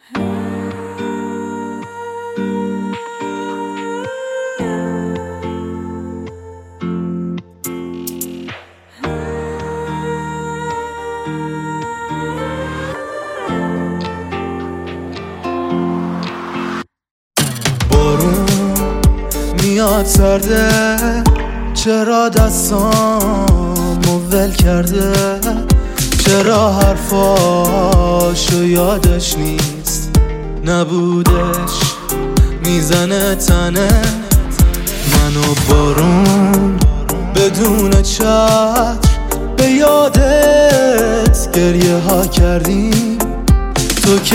بارون میاد سرده، چرا دستامو ول کرده؟ چرا حرفاشو یادش نیست؟ نبودش میزنه تنه منو بارون بدون چتر، به یادت گریه ها کردیم. تو که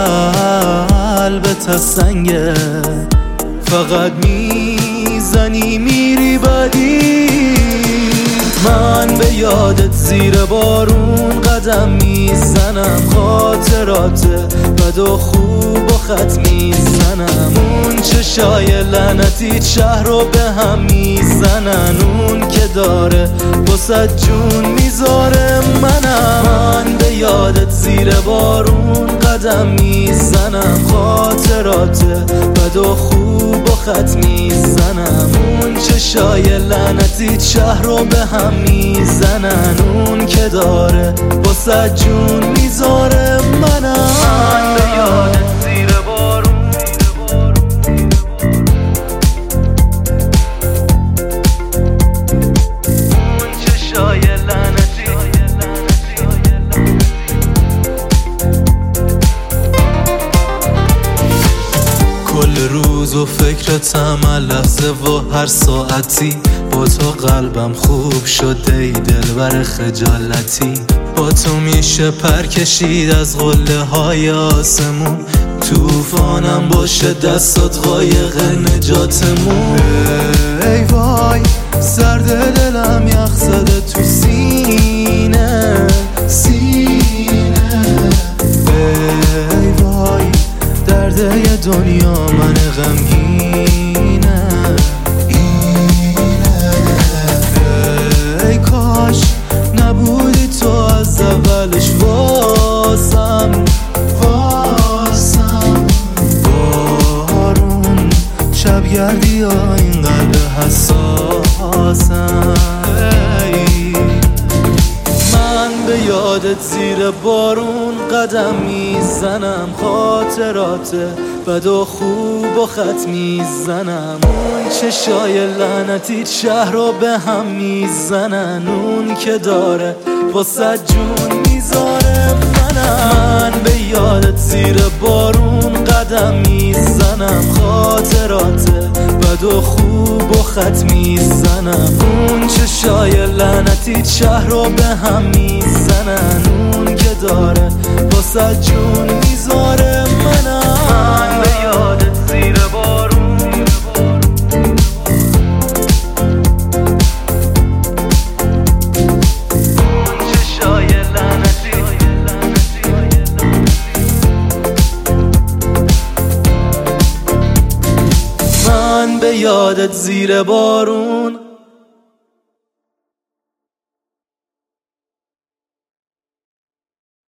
قلبت از سنگه، فقط میزنی میری بدی. من به یادت زیر بارون قدم میزنم، خاطرات بد و خوب و خط میزنم. اون چشای لعنتی شهر رو به هم میزنن، اون که داره واسه جون میذاره منم. من به یادت زیر بارون قدم میزنم، خاطرات بد و خوب و خط میزنم. اون چشای لعنتی شهر رو به هم میزنن، اون که داره واسه جون میذاره منم. من به یادت زیر بارون اون چشای لعنتی کل روز و فکرتم لحظه و هر ساعتی. با تو قلبم خوب شده ای دلبر خجالتی. با تو میشه پر کشید از قله های آسمون، توفانم باشه دستات قایق نجاتمون. ای وای سرد دلم یخ زده تو سینه ای وای درده دنیا من غمگینه. ای کاش نبودی تو از اولش واسم. بارون شبگردی ها این قلب حساسم. من به یادت زیر بارون قدم میزنم، خاطرات بد و خوب و خط میزنم. اون چشای لعنتی شهر رو به هم میزنن، اون که داره واسه جون میذاره منم. من به یادت زیر بارون قدم میزنم، خاطرات بد و خوب و خط میزنم. اون چشای لعنتی شهر رو به هم میزنن، اون که داره واسه جون میذاره منم. من به یادت زیر بارون اون چشای لعنتی من به یادت زیر بارون